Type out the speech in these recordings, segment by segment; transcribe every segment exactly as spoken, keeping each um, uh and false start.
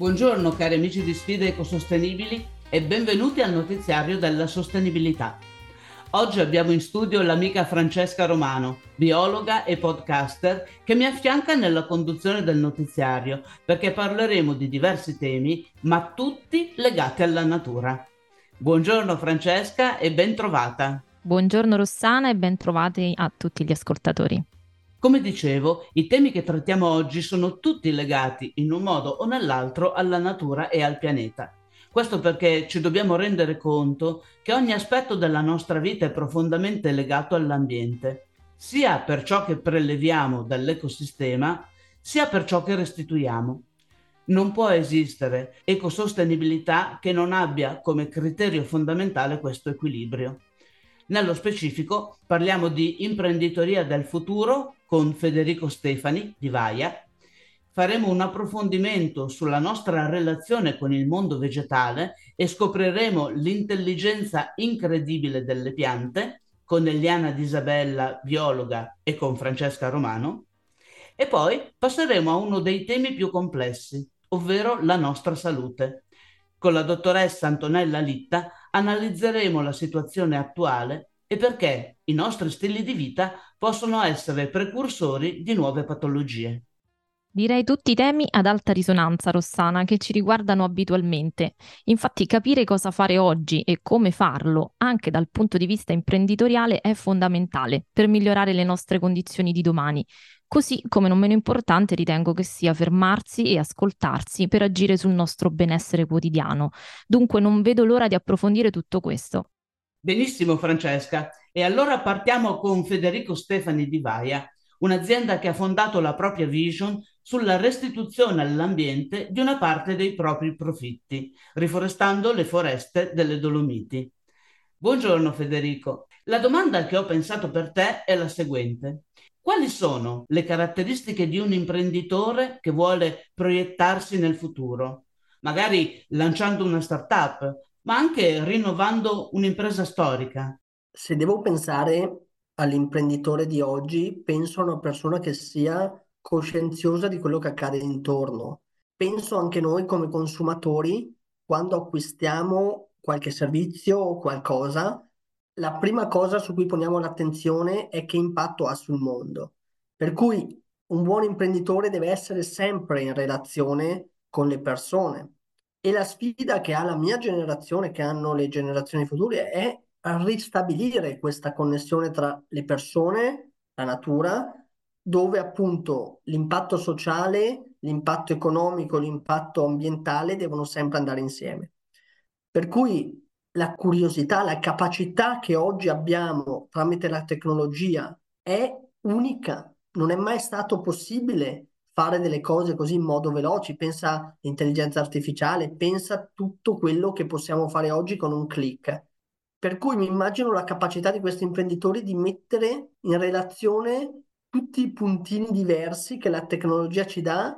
Buongiorno cari amici di Sfide Ecosostenibili e benvenuti al notiziario della sostenibilità. Oggi abbiamo in studio l'amica Francesca Romano, biologa e podcaster, che mi affianca nella conduzione del notiziario perché parleremo di diversi temi, ma tutti legati alla natura. Buongiorno Francesca e ben trovata. Buongiorno Rossana e ben trovati a tutti gli ascoltatori. Come dicevo, i temi che trattiamo oggi sono tutti legati in un modo o nell'altro alla natura e al pianeta. Questo perché ci dobbiamo rendere conto che ogni aspetto della nostra vita è profondamente legato all'ambiente, sia per ciò che preleviamo dall'ecosistema, sia per ciò che restituiamo. Non può esistere ecosostenibilità che non abbia come criterio fondamentale questo equilibrio. Nello specifico parliamo di imprenditoria del futuro con Federico Stefani di Vaia. Faremo un approfondimento sulla nostra relazione con il mondo vegetale e scopriremo l'intelligenza incredibile delle piante con Eliana D'Isabella, biologa, e con Francesca Romano. E poi passeremo a uno dei temi più complessi, ovvero la nostra salute. Con la dottoressa Antonella Litta analizzeremo la situazione attuale e perché i nostri stili di vita possono essere precursori di nuove patologie. Direi tutti temi ad alta risonanza, Rossana, che ci riguardano abitualmente. Infatti capire cosa fare oggi e come farlo, anche dal punto di vista imprenditoriale, è fondamentale per migliorare le nostre condizioni di domani. Così come non meno importante ritengo che sia fermarsi e ascoltarsi per agire sul nostro benessere quotidiano. Dunque non vedo l'ora di approfondire tutto questo. Benissimo Francesca, e allora partiamo con Federico Stefani di Vaia, un'azienda che ha fondato la propria vision sulla restituzione all'ambiente di una parte dei propri profitti, riforestando le foreste delle Dolomiti. Buongiorno Federico, la domanda che ho pensato per te è la seguente. Quali sono le caratteristiche di un imprenditore che vuole proiettarsi nel futuro? Magari lanciando una startup, ma anche rinnovando un'impresa storica. Se devo pensare all'imprenditore di oggi, penso a una persona che sia coscienziosa di quello che accade intorno. Penso anche noi come consumatori, quando acquistiamo qualche servizio o qualcosa, la prima cosa su cui poniamo l'attenzione è che impatto ha sul mondo. Per cui un buon imprenditore deve essere sempre in relazione con le persone. E la sfida che ha la mia generazione, che hanno le generazioni future, è ristabilire questa connessione tra le persone, la natura, dove appunto l'impatto sociale, l'impatto economico, l'impatto ambientale devono sempre andare insieme. Per cui la curiosità, la capacità che oggi abbiamo tramite la tecnologia è unica. Non è mai stato possibile fare delle cose così in modo veloce. Pensa all'intelligenza artificiale, pensa a tutto quello che possiamo fare oggi con un click. Per cui mi immagino la capacità di questi imprenditori di mettere in relazione tutti i puntini diversi che la tecnologia ci dà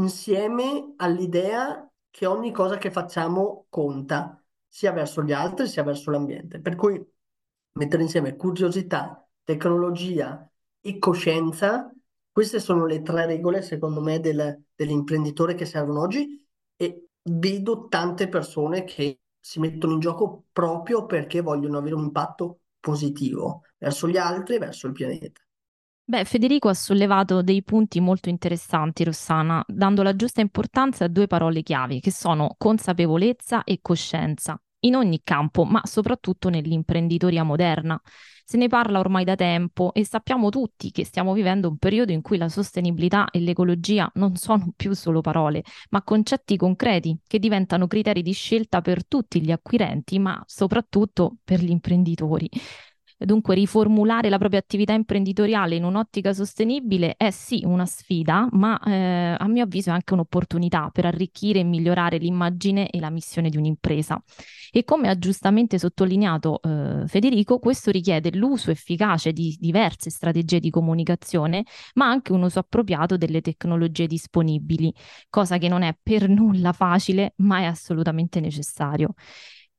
insieme all'idea che ogni cosa che facciamo conta, sia verso gli altri sia verso l'ambiente. Per cui mettere insieme curiosità, tecnologia e coscienza, queste sono le tre regole, secondo me, del, dell'imprenditore che servono oggi e vedo tante persone che si mettono in gioco proprio perché vogliono avere un impatto positivo verso gli altri e verso il pianeta. Beh, Federico ha sollevato dei punti molto interessanti, Rossana, dando la giusta importanza a due parole chiave, che sono consapevolezza e coscienza, in ogni campo, ma soprattutto nell'imprenditoria moderna. Se ne parla ormai da tempo e sappiamo tutti che stiamo vivendo un periodo in cui la sostenibilità e l'ecologia non sono più solo parole, ma concetti concreti che diventano criteri di scelta per tutti gli acquirenti, ma soprattutto per gli imprenditori. Dunque, riformulare la propria attività imprenditoriale in un'ottica sostenibile è sì una sfida, ma eh, a mio avviso è anche un'opportunità per arricchire e migliorare l'immagine e la missione di un'impresa. E come ha giustamente sottolineato eh, Federico, questo richiede l'uso efficace di diverse strategie di comunicazione, ma anche un uso appropriato delle tecnologie disponibili, cosa che non è per nulla facile, ma è assolutamente necessario.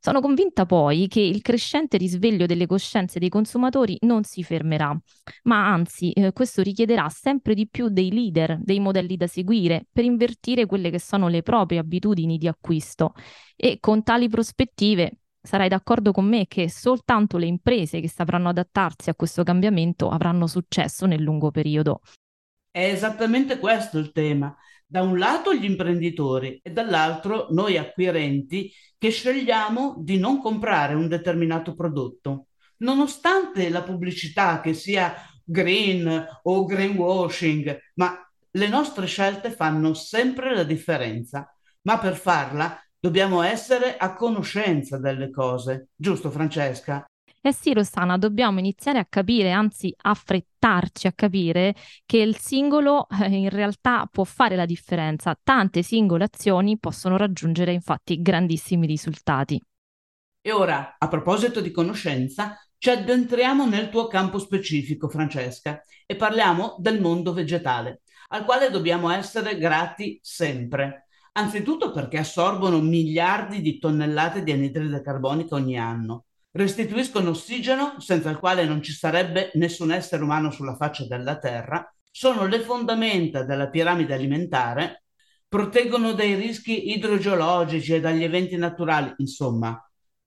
Sono convinta poi che il crescente risveglio delle coscienze dei consumatori non si fermerà, ma anzi, eh, questo richiederà sempre di più dei leader, dei modelli da seguire per invertire quelle che sono le proprie abitudini di acquisto. E con tali prospettive sarai d'accordo con me che soltanto le imprese che sapranno adattarsi a questo cambiamento avranno successo nel lungo periodo. È esattamente questo il tema. Da un lato gli imprenditori e dall'altro noi acquirenti che scegliamo di non comprare un determinato prodotto, nonostante la pubblicità che sia green o greenwashing, ma le nostre scelte fanno sempre la differenza. Ma per farla dobbiamo essere a conoscenza delle cose, giusto Francesca? Eh sì, Rossana, dobbiamo iniziare a capire, anzi affrettarci a capire che il singolo eh, in realtà può fare la differenza. Tante singole azioni possono raggiungere infatti grandissimi risultati. E ora, a proposito di conoscenza, ci addentriamo nel tuo campo specifico, Francesca, e parliamo del mondo vegetale, al quale dobbiamo essere grati sempre. Anzitutto perché assorbono miliardi di tonnellate di anidride carbonica ogni anno, restituiscono ossigeno senza il quale non ci sarebbe nessun essere umano sulla faccia della Terra, sono le fondamenta della piramide alimentare, proteggono dai rischi idrogeologici e dagli eventi naturali, insomma.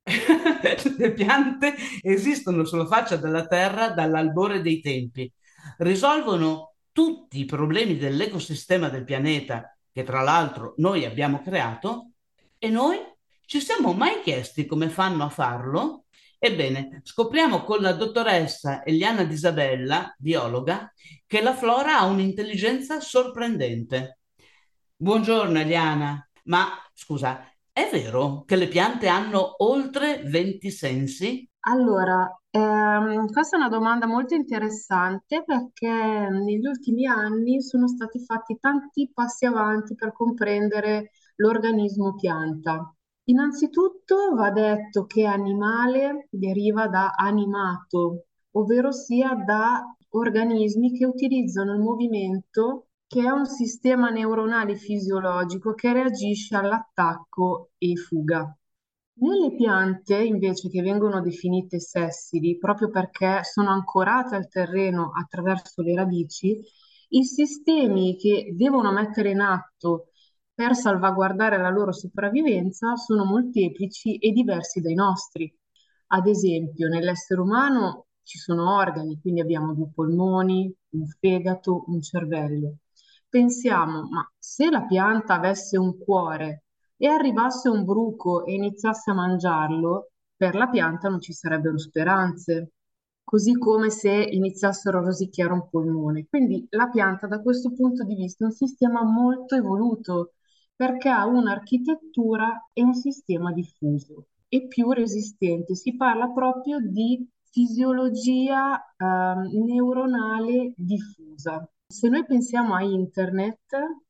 Le piante esistono sulla faccia della Terra dall'albore dei tempi, risolvono tutti i problemi dell'ecosistema del pianeta, che tra l'altro noi abbiamo creato, e noi ci siamo mai chiesti come fanno a farlo? Ebbene, scopriamo con la dottoressa Eliana D'Isabella, biologa, che la flora ha un'intelligenza sorprendente. Buongiorno Eliana, ma scusa, è vero che le piante hanno oltre venti sensi? Allora, ehm, questa è una domanda molto interessante perché negli ultimi anni sono stati fatti tanti passi avanti per comprendere l'organismo pianta. Innanzitutto va detto che animale deriva da animato, ovvero sia da organismi che utilizzano il movimento, che è un sistema neuronale fisiologico che reagisce all'attacco e fuga. Nelle piante, invece, che vengono definite sessili, proprio perché sono ancorate al terreno attraverso le radici, i sistemi che devono mettere in atto per salvaguardare la loro sopravvivenza sono molteplici e diversi dai nostri. Ad esempio, nell'essere umano ci sono organi, quindi abbiamo due polmoni, un fegato, un cervello. Pensiamo, ma se la pianta avesse un cuore e arrivasse un bruco e iniziasse a mangiarlo, per la pianta non ci sarebbero speranze, così come se iniziassero a rosicchiare un polmone. Quindi la pianta da questo punto di vista è un sistema molto evoluto perché ha un'architettura e un sistema diffuso e più resistente. Si parla proprio di fisiologia ehm, neuronale diffusa. Se noi pensiamo a internet,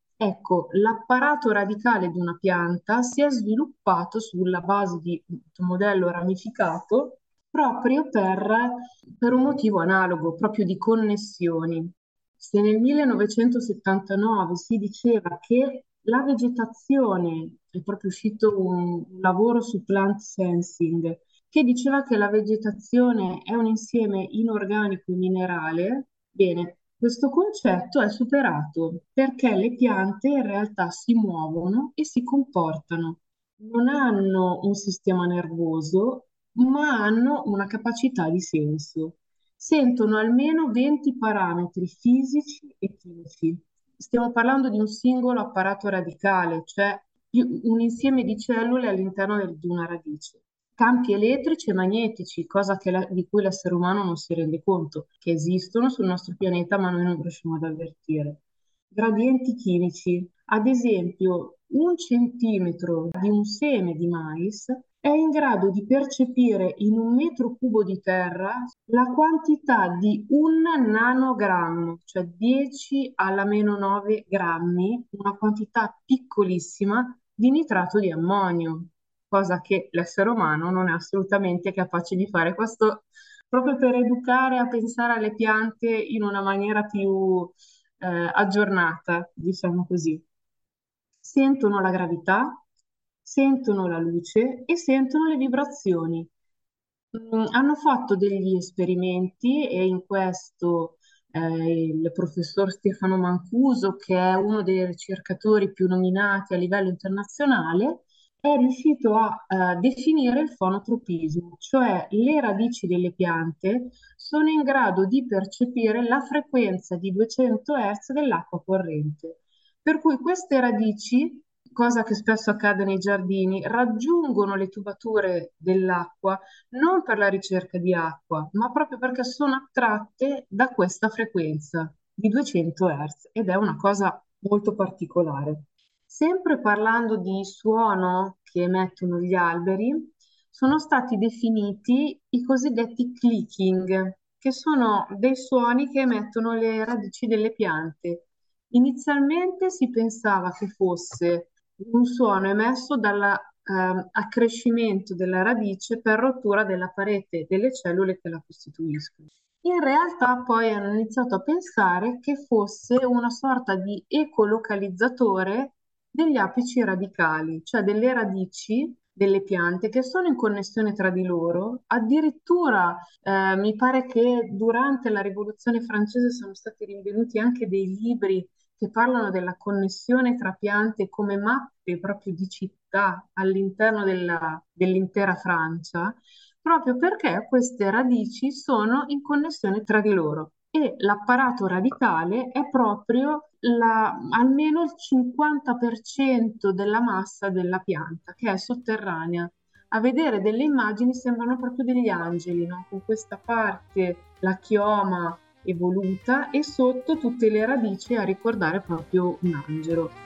ecco, l'apparato radicale di una pianta si è sviluppato sulla base di un modello ramificato proprio per, per un motivo analogo, proprio di connessioni. Se nel millenovecentosettantanove si diceva che la vegetazione, è proprio uscito un lavoro su plant sensing, che diceva che la vegetazione è un insieme inorganico minerale, bene, questo concetto è superato perché le piante in realtà si muovono e si comportano. Non hanno un sistema nervoso, ma hanno una capacità di senso. Sentono almeno venti parametri fisici e chimici. Stiamo parlando di un singolo apparato radicale, cioè più- un insieme di cellule all'interno del- di una radice. Campi elettrici e magnetici, cosa che la- di cui l'essere umano non si rende conto, che esistono sul nostro pianeta, ma noi non riusciamo ad avvertire. Gradienti chimici, ad esempio, un centimetro di un seme di mais è in grado di percepire in un metro cubo di terra la quantità di un nanogrammo, cioè dieci alla meno nove grammi, una quantità piccolissima di nitrato di ammonio, cosa che l'essere umano non è assolutamente capace di fare. Questo proprio per educare a pensare alle piante in una maniera più eh, aggiornata, diciamo così. Sentono la gravità, sentono la luce e sentono le vibrazioni. Mm, hanno fatto degli esperimenti e in questo eh, il professor Stefano Mancuso, che è uno dei ricercatori più nominati a livello internazionale, è riuscito a eh, definire il fonotropismo, cioè le radici delle piante sono in grado di percepire la frequenza di duecento hertz dell'acqua corrente. Per cui queste radici, cosa che spesso accade nei giardini, raggiungono le tubature dell'acqua non per la ricerca di acqua, ma proprio perché sono attratte da questa frequenza di duecento hertz ed è una cosa molto particolare. Sempre parlando di suono che emettono gli alberi, sono stati definiti i cosiddetti clicking, che sono dei suoni che emettono le radici delle piante. Inizialmente si pensava che fosse un suono emesso dall'accrescimento della radice per rottura della parete delle cellule che la costituiscono. In realtà poi hanno iniziato a pensare che fosse una sorta di ecolocalizzatore degli apici radicali, cioè delle radici delle piante che sono in connessione tra di loro. Addirittura eh, mi pare che durante la Rivoluzione francese sono stati rinvenuti anche dei libri che parlano della connessione tra piante come mappe proprio di città all'interno della- dell'intera Francia, proprio perché queste radici sono in connessione tra di loro e l'apparato radicale è proprio la- almeno il cinquanta per cento della massa della pianta, che è sotterranea. A vedere delle immagini sembrano proprio degli angeli, no? Con questa parte, la chioma evoluta e sotto tutte le radici a ricordare proprio un angelo.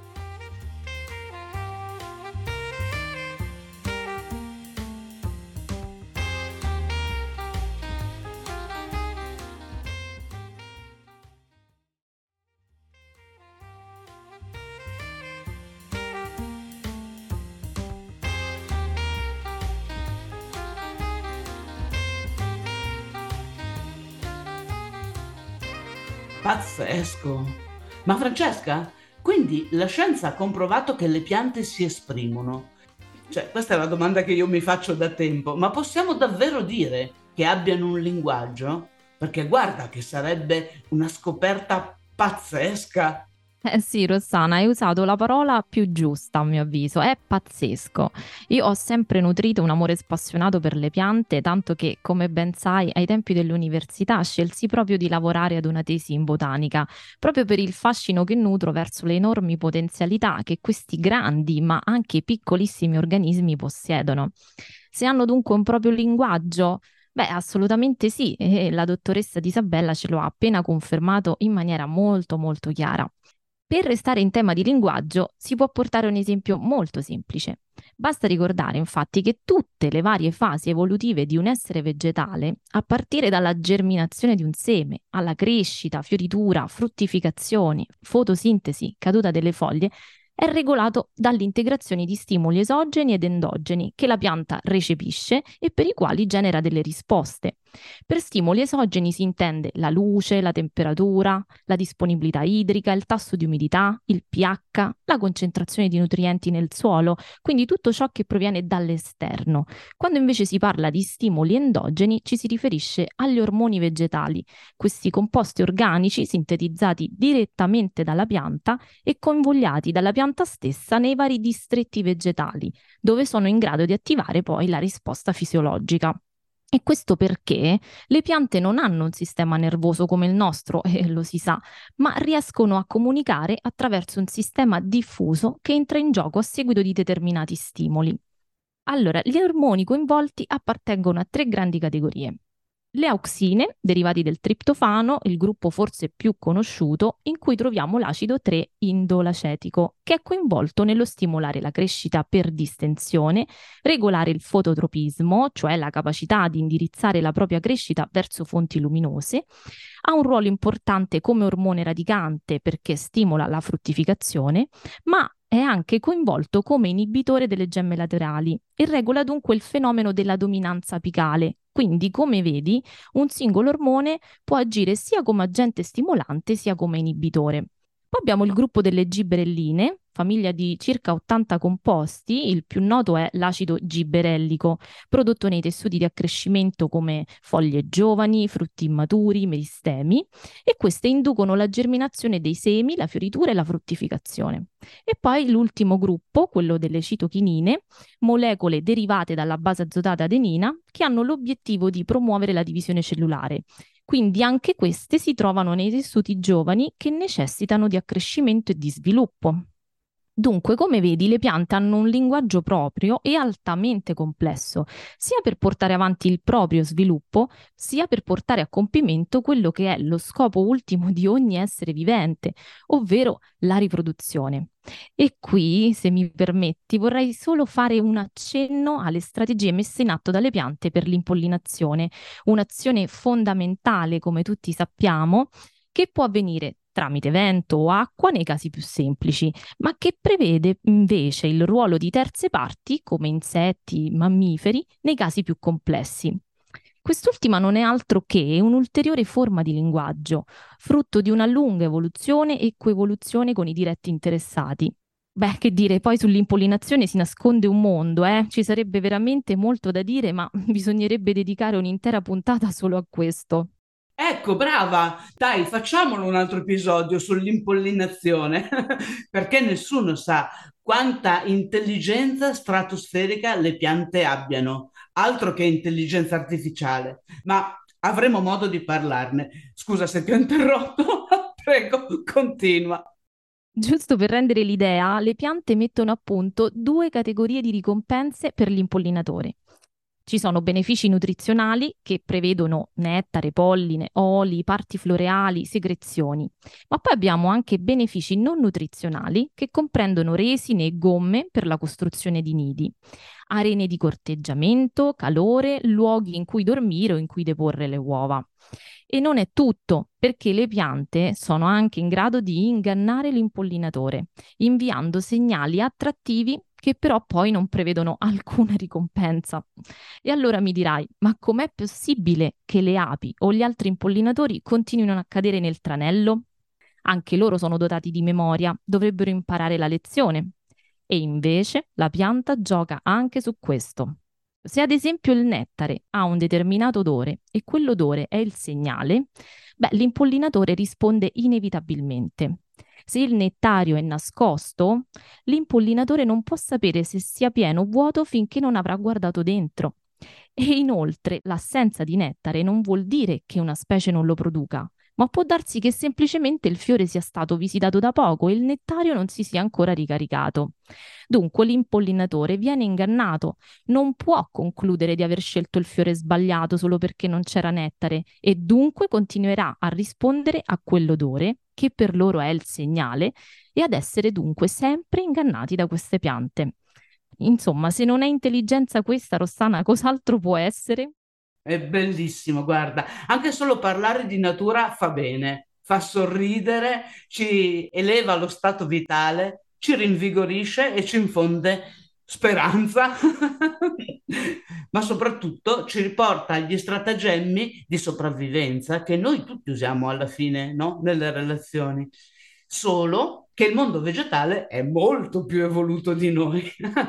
Pazzesco! Ma Francesca, quindi la scienza ha comprovato che le piante si esprimono? Cioè, questa è la domanda che io mi faccio da tempo, ma possiamo davvero dire che abbiano un linguaggio? Perché guarda che sarebbe una scoperta pazzesca. Eh sì, Rossana, hai usato la parola più giusta, a mio avviso. È pazzesco. Io ho sempre nutrito un amore spassionato per le piante, tanto che, come ben sai, ai tempi dell'università scelsi proprio di lavorare ad una tesi in botanica, proprio per il fascino che nutro verso le enormi potenzialità che questi grandi, ma anche piccolissimi organismi possiedono. Se hanno dunque un proprio linguaggio? Beh, assolutamente sì, e la dottoressa Isabella ce lo ha appena confermato in maniera molto molto chiara. Per restare in tema di linguaggio, si può portare un esempio molto semplice. Basta ricordare infatti che tutte le varie fasi evolutive di un essere vegetale, a partire dalla germinazione di un seme, alla crescita, fioritura, fruttificazione, fotosintesi, caduta delle foglie, è regolato dall'integrazione di stimoli esogeni ed endogeni che la pianta recepisce e per i quali genera delle risposte. Per stimoli esogeni si intende la luce, la temperatura, la disponibilità idrica, il tasso di umidità, il pH, la concentrazione di nutrienti nel suolo, quindi tutto ciò che proviene dall'esterno. Quando invece si parla di stimoli endogeni ci si riferisce agli ormoni vegetali, questi composti organici sintetizzati direttamente dalla pianta e convogliati dalla pianta stessa nei vari distretti vegetali, dove sono in grado di attivare poi la risposta fisiologica. E questo perché le piante non hanno un sistema nervoso come il nostro, e lo si sa, ma riescono a comunicare attraverso un sistema diffuso che entra in gioco a seguito di determinati stimoli. Allora, gli ormoni coinvolti appartengono a tre grandi categorie. Le auxine, derivati del triptofano, il gruppo forse più conosciuto, in cui troviamo l'acido tre indolacetico, che è coinvolto nello stimolare la crescita per distensione, regolare il fototropismo, cioè la capacità di indirizzare la propria crescita verso fonti luminose, ha un ruolo importante come ormone radicante perché stimola la fruttificazione, ma è anche coinvolto come inibitore delle gemme laterali e regola dunque il fenomeno della dominanza apicale. Quindi, come vedi, un singolo ormone può agire sia come agente stimolante sia come inibitore. Poi abbiamo il gruppo delle gibberelline, famiglia di circa ottanta composti. Il più noto è l'acido gibberellico, prodotto nei tessuti di accrescimento come foglie giovani, frutti immaturi, meristemi, e queste inducono la germinazione dei semi, la fioritura e la fruttificazione. E poi l'ultimo gruppo, quello delle citochinine, molecole derivate dalla base azotata adenina, che hanno l'obiettivo di promuovere la divisione cellulare. Quindi anche queste si trovano nei tessuti giovani che necessitano di accrescimento e di sviluppo. Dunque, come vedi, le piante hanno un linguaggio proprio e altamente complesso, sia per portare avanti il proprio sviluppo, sia per portare a compimento quello che è lo scopo ultimo di ogni essere vivente, ovvero la riproduzione. E qui, se mi permetti, vorrei solo fare un accenno alle strategie messe in atto dalle piante per l'impollinazione, un'azione fondamentale, come tutti sappiamo, che può avvenire tramite vento o acqua nei casi più semplici, ma che prevede invece il ruolo di terze parti, come insetti, mammiferi, nei casi più complessi. Quest'ultima non è altro che un'ulteriore forma di linguaggio, frutto di una lunga evoluzione e coevoluzione con i diretti interessati. Beh, che dire, poi sull'impollinazione si nasconde un mondo, eh? Ci sarebbe veramente molto da dire, ma bisognerebbe dedicare un'intera puntata solo a questo. Ecco, brava! Dai, facciamolo un altro episodio sull'impollinazione, perché nessuno sa quanta intelligenza stratosferica le piante abbiano, altro che intelligenza artificiale, ma avremo modo di parlarne. Scusa se ti ho interrotto, prego, continua. Giusto per rendere l'idea, le piante mettono a punto due categorie di ricompense per l'impolinnatore. Ci sono benefici nutrizionali che prevedono nettare, polline, oli, parti floreali, secrezioni, ma poi abbiamo anche benefici non nutrizionali che comprendono resine e gomme per la costruzione di nidi, arene di corteggiamento, calore, luoghi in cui dormire o in cui deporre le uova. E non è tutto, perché le piante sono anche in grado di ingannare l'impollinatore, inviando segnali attrattivi che però poi non prevedono alcuna ricompensa. E allora mi dirai, ma com'è possibile che le api o gli altri impollinatori continuino a cadere nel tranello? Anche loro sono dotati di memoria, dovrebbero imparare la lezione. E invece la pianta gioca anche su questo. Se ad esempio il nettare ha un determinato odore e quell'odore è il segnale, beh, l'impollinatore risponde inevitabilmente. Se il nettario è nascosto, l'impollinatore non può sapere se sia pieno o vuoto finché non avrà guardato dentro. E inoltre l'assenza di nettare non vuol dire che una specie non lo produca, ma può darsi che semplicemente il fiore sia stato visitato da poco e il nettario non si sia ancora ricaricato. Dunque l'impollinatore viene ingannato, non può concludere di aver scelto il fiore sbagliato solo perché non c'era nettare e dunque continuerà a rispondere a quell'odore che per loro è il segnale e ad essere dunque sempre ingannati da queste piante. Insomma, se non è intelligenza questa, Rossana, cos'altro può essere? È bellissimo, guarda, anche solo parlare di natura fa bene, fa sorridere, ci eleva lo stato vitale, ci rinvigorisce e ci infonde speranza, ma soprattutto ci riporta agli stratagemmi di sopravvivenza che noi tutti usiamo alla fine, no? Nelle relazioni. Solo che il mondo vegetale è molto più evoluto di noi.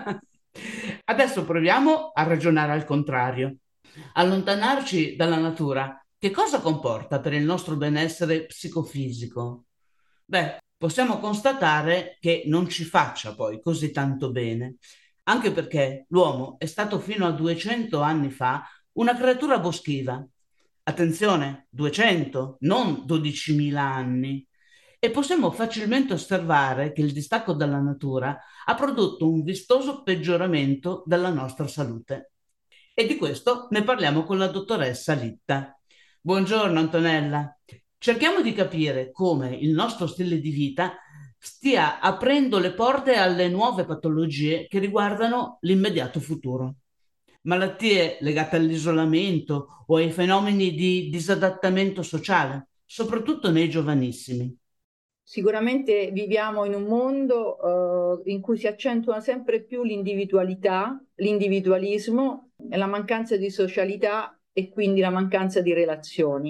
Adesso proviamo a ragionare al contrario. Allontanarci dalla natura, che cosa comporta per il nostro benessere psicofisico? Beh, possiamo constatare che non ci faccia poi così tanto bene, anche perché l'uomo è stato fino a duecento anni fa una creatura boschiva. Attenzione, duecento, non dodicimila anni. E possiamo facilmente osservare che il distacco dalla natura ha prodotto un vistoso peggioramento della nostra salute. E di questo ne parliamo con la dottoressa Litta. Buongiorno Antonella. Cerchiamo di capire come il nostro stile di vita stia aprendo le porte alle nuove patologie che riguardano l'immediato futuro. Malattie legate all'isolamento o ai fenomeni di disadattamento sociale, soprattutto nei giovanissimi. Sicuramente viviamo in un mondo eh, in cui si accentua sempre più l'individualità, l'individualismo e la mancanza di socialità e quindi la mancanza di relazioni.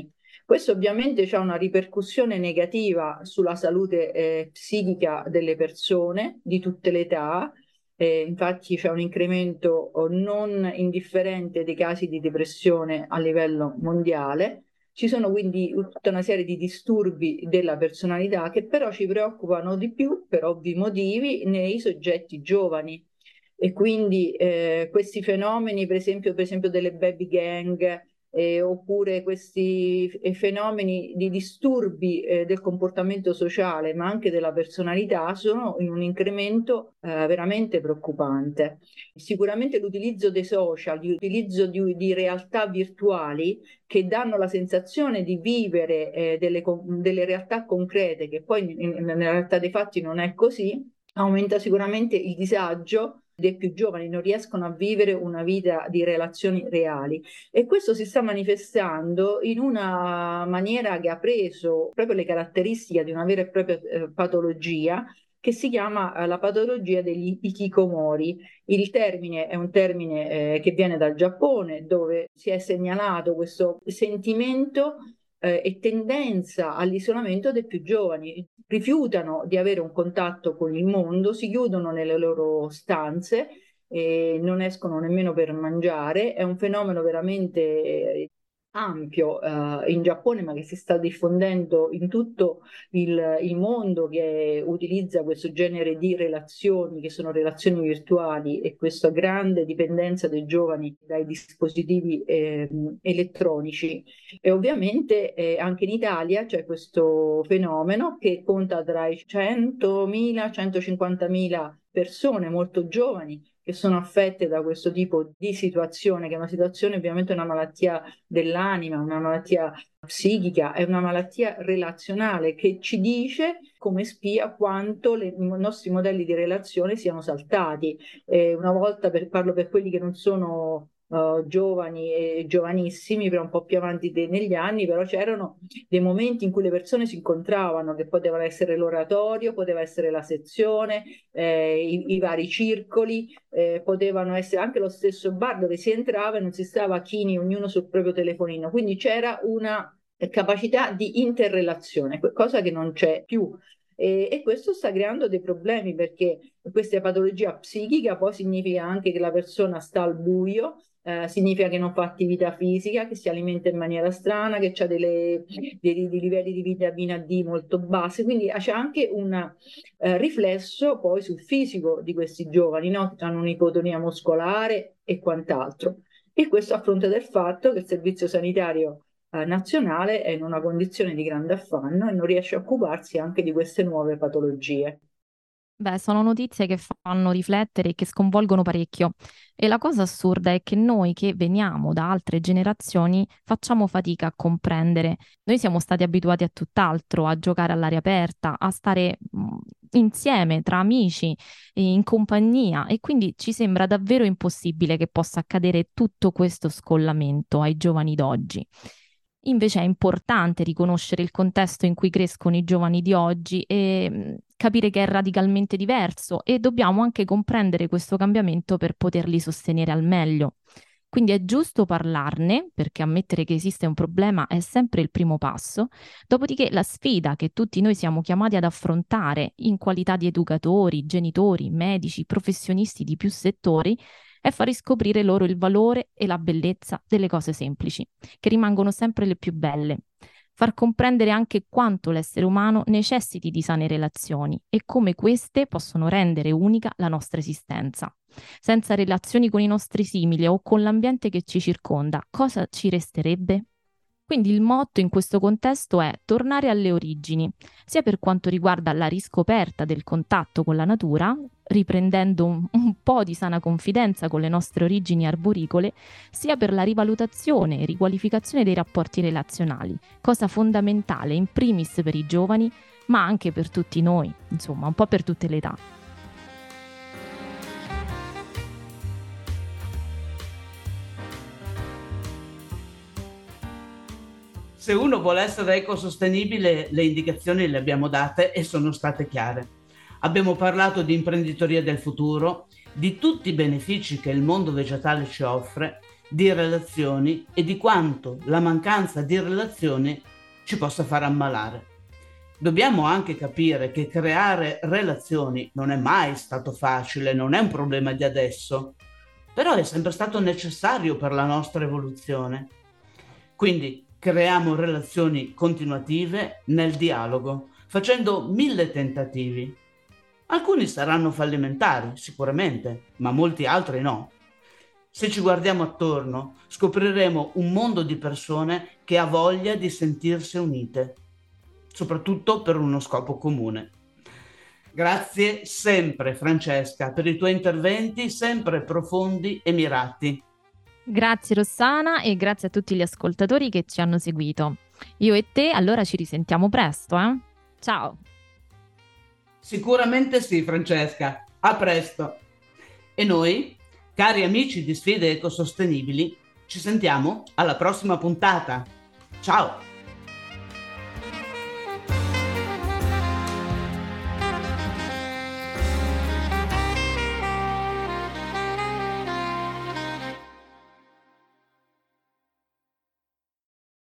Questo ovviamente ha una ripercussione negativa sulla salute eh, psichica delle persone di tutte le età. Eh, infatti c'è un incremento non indifferente dei casi di depressione a livello mondiale. Ci sono quindi tutta una serie di disturbi della personalità che però ci preoccupano di più, per ovvi motivi, nei soggetti giovani. E quindi eh, questi fenomeni, per esempio, per esempio delle baby gang, eh, oppure questi fenomeni di disturbi eh, del comportamento sociale, ma anche della personalità, sono in un incremento eh, veramente preoccupante. Sicuramente l'utilizzo dei social, l'utilizzo di, di realtà virtuali che danno la sensazione di vivere eh, delle, delle realtà concrete, che poi in, in, nella realtà dei fatti non è così, aumenta sicuramente il disagio dei più giovani, non riescono a vivere una vita di relazioni reali, e questo si sta manifestando in una maniera che ha preso proprio le caratteristiche di una vera e propria eh, patologia che si chiama eh, la patologia degli hikikomori. Il termine è un termine eh, che viene dal Giappone, dove si è segnalato questo sentimento eh, e tendenza all'isolamento dei più giovani. Rifiutano di avere un contatto con il mondo, si chiudono nelle loro stanze e non escono nemmeno per mangiare. È un fenomeno veramente ampio eh, in Giappone, ma che si sta diffondendo in tutto il, il mondo, che utilizza questo genere di relazioni, che sono relazioni virtuali, e questa grande dipendenza dei giovani dai dispositivi eh, elettronici. E ovviamente eh, anche in Italia c'è questo fenomeno che conta tra i centomila e centocinquantamila persone molto giovani che sono affette da questo tipo di situazione, che è una situazione ovviamente una malattia dell'anima, una malattia psichica, è una malattia relazionale che ci dice come spia quanto le, i nostri modelli di relazione siano saltati. Eh, una volta, per, parlo per quelli che non sono Uh, giovani e giovanissimi, però un po' più avanti de- negli anni, però c'erano dei momenti in cui le persone si incontravano, che poteva essere l'oratorio, poteva essere la sezione, eh, i, i vari circoli, eh, potevano essere anche lo stesso bar dove si entrava e non si stava chini, ognuno sul proprio telefonino, quindi c'era una capacità di interrelazione, cosa che non c'è più. E, e questo sta creando dei problemi, perché questa patologia psichica poi significa anche che la persona sta al buio, eh, significa che non fa attività fisica, che si alimenta in maniera strana, che ha dei, dei livelli di vitamina D molto bassi, quindi c'è anche un eh, riflesso poi sul fisico di questi giovani, no? Hanno un'ipotonia muscolare e quant'altro. E questo a fronte del fatto che il servizio sanitario eh, nazionale è in una condizione di grande affanno e non riesce a occuparsi anche di queste nuove patologie. Beh, sono notizie che fanno riflettere e che sconvolgono parecchio. E la cosa assurda è che noi che veniamo da altre generazioni facciamo fatica a comprendere. Noi siamo stati abituati a tutt'altro, a giocare all'aria aperta, a stare mh, insieme, tra amici, in compagnia, e quindi ci sembra davvero impossibile che possa accadere tutto questo scollamento ai giovani d'oggi. Invece è importante riconoscere il contesto in cui crescono i giovani di oggi e mh, capire che è radicalmente diverso, e dobbiamo anche comprendere questo cambiamento per poterli sostenere al meglio. Quindi è giusto parlarne, perché ammettere che esiste un problema è sempre il primo passo. Dopodiché la sfida che tutti noi siamo chiamati ad affrontare in qualità di educatori, genitori, medici, professionisti di più settori è far riscoprire loro il valore e la bellezza delle cose semplici, che rimangono sempre le più belle. Far comprendere anche quanto l'essere umano necessiti di sane relazioni e come queste possono rendere unica la nostra esistenza. Senza relazioni con i nostri simili o con l'ambiente che ci circonda, cosa ci resterebbe? Quindi il motto in questo contesto è tornare alle origini, sia per quanto riguarda la riscoperta del contatto con la natura, riprendendo un, un po' di sana confidenza con le nostre origini arboricole, sia per la rivalutazione e riqualificazione dei rapporti relazionali, cosa fondamentale in primis per i giovani, ma anche per tutti noi, insomma, un po' per tutte le età. Se uno vuole essere ecosostenibile, le indicazioni le abbiamo date e sono state chiare. Abbiamo parlato di imprenditoria del futuro, di tutti i benefici che il mondo vegetale ci offre, di relazioni e di quanto la mancanza di relazioni ci possa far ammalare. Dobbiamo anche capire che creare relazioni non è mai stato facile, non è un problema di adesso, però è sempre stato necessario per la nostra evoluzione. Quindi creiamo relazioni continuative nel dialogo, facendo mille tentativi. Alcuni saranno fallimentari, sicuramente, ma molti altri no. Se ci guardiamo attorno, scopriremo un mondo di persone che ha voglia di sentirsi unite, soprattutto per uno scopo comune. Grazie sempre, Francesca, per i tuoi interventi sempre profondi e mirati. Grazie Rossana e grazie a tutti gli ascoltatori che ci hanno seguito. Io e te allora ci risentiamo presto, eh? Ciao! Sicuramente sì, Francesca. A presto. E noi, cari amici di Sfide Ecosostenibili, ci sentiamo alla prossima puntata. Ciao!